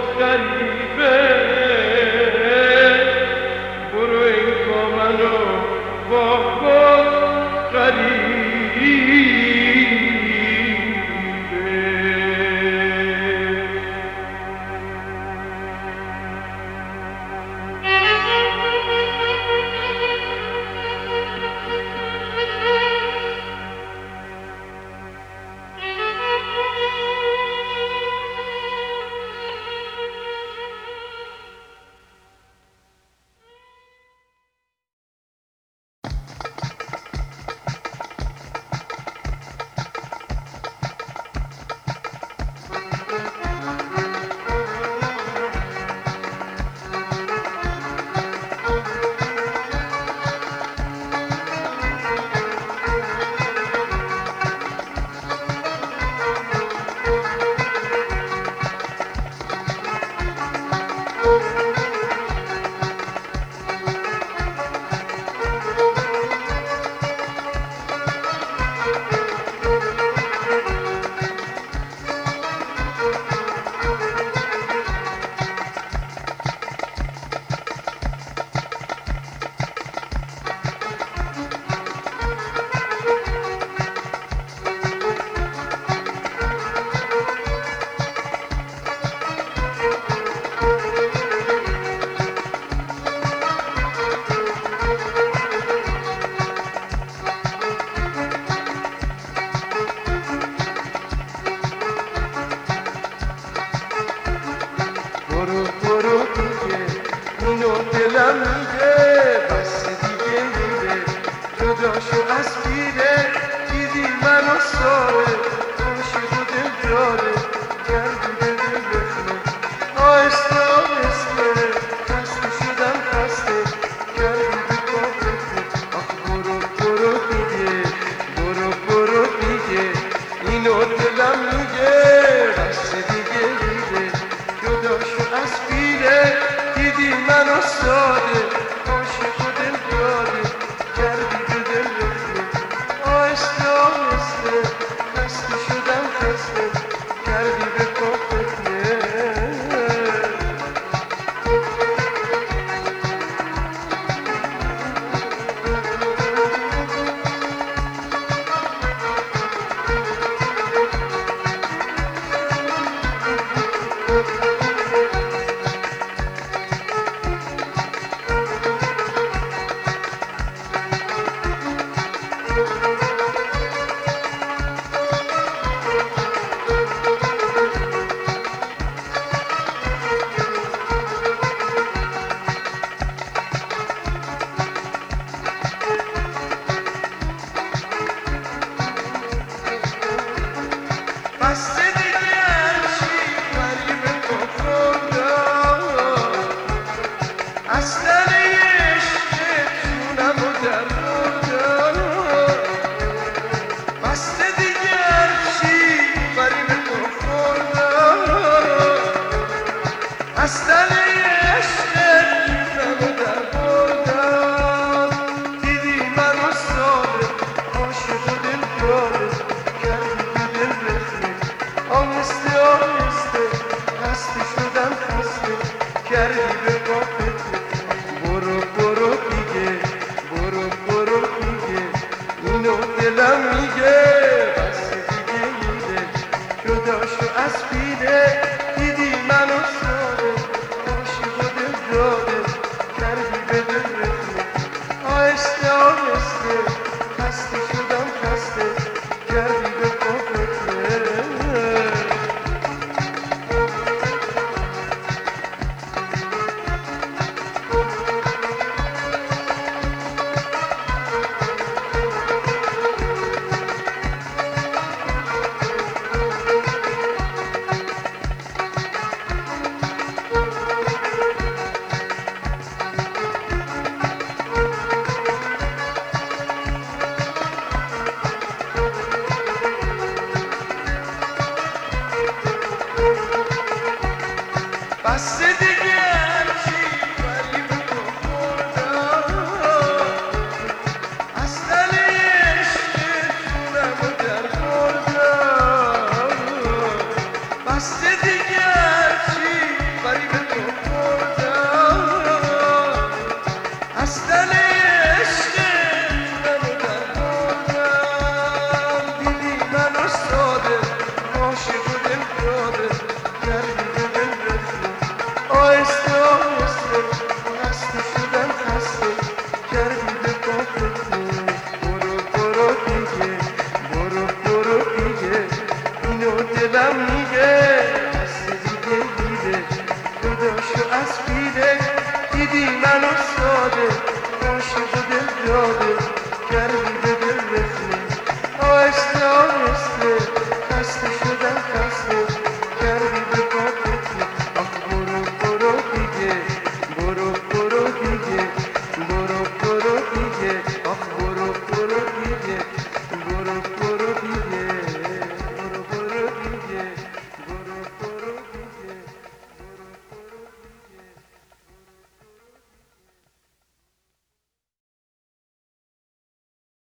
غریبه برو انگار منو با خود غریبه دلم میگه بس دیگه میره جداشو از پیره دیدی منو ساره عاشق و دل داره کردی به دل بخونه آهسته آهسته خسته شدم خسته کردی به پا بخونه آخ برو برو دیگه برو برو دیگه اینو دلم میگه بس دیگه میره جداشو از پیره دیدی منو ساده عاشق و دل داده کردی به دل بخونه آهسته آهسته خسته شدم خسته کردی به پا بخونه دلم میگه بس دیگه میره جداشو از پیره دیدی منو ساده عاشق و دل داده کردی به دل بخونه آهسته آهسته خسته شدم خسته کردی به پا بخونه بس دیگه هرچی فریب تو خوردم از دل عشق جونم رو در خوردم بس دیگه هرچی آهسته آهسته خسته شدم خسته کردی به پاپتو برو برو دیگه برو برو دیگه اینو دلم میگه خسته دیگه دیده جدا شو از پیله دیدی منو ساده عاشق و دل داده